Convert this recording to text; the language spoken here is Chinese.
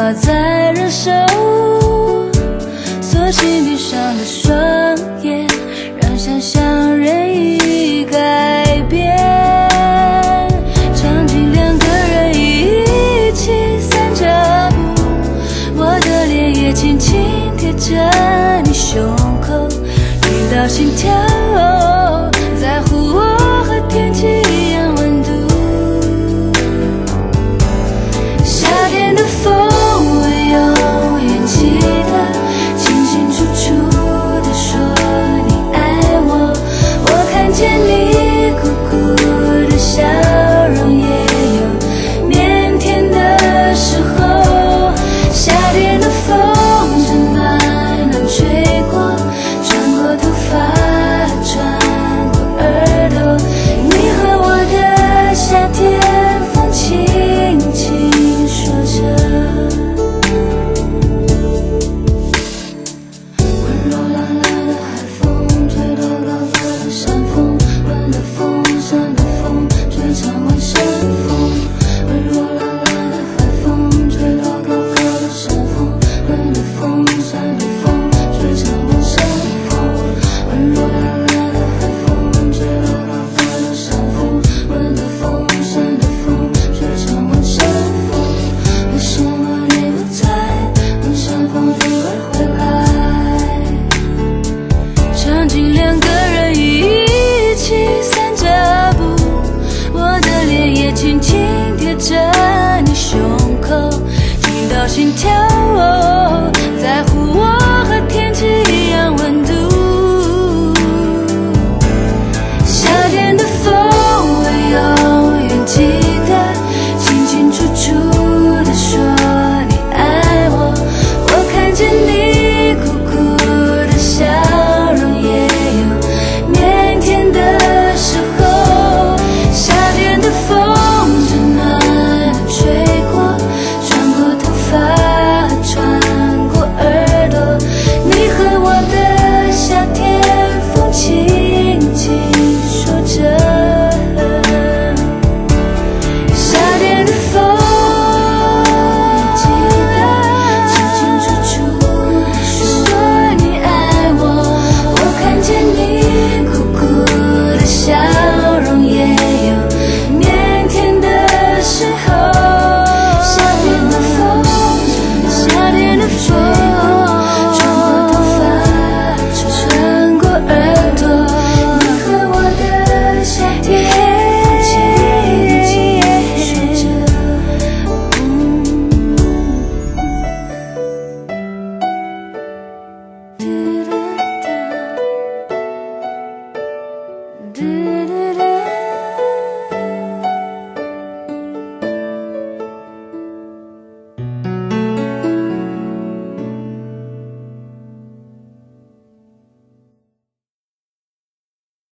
要再忍受，索性闭上了双眼，让想象任意改变。场景两个人一起散脚步，我的脸也轻轻贴着你胸口，听到心跳，在乎我和天气一样温度。夏天的风我永远记得，清清楚楚地说你爱我，我看见你酷酷的笑容，也有腼腆的时候。夏天的风正慢慢吹过，穿过头发，穿过耳朵，你和我的夏天，风轻轻说着。温柔懒懒的海风，吹到高高的山峰，温的风，山的风，吹唱完山风。温柔懒懒的海风，吹到高高的山峰，温的风，山的风，吹唱完山风。温柔懒懒的海风，吹到高高的山峰，温的风，山的风，吹唱完山风。为什么你不在？问山风偶尔回来。场景两个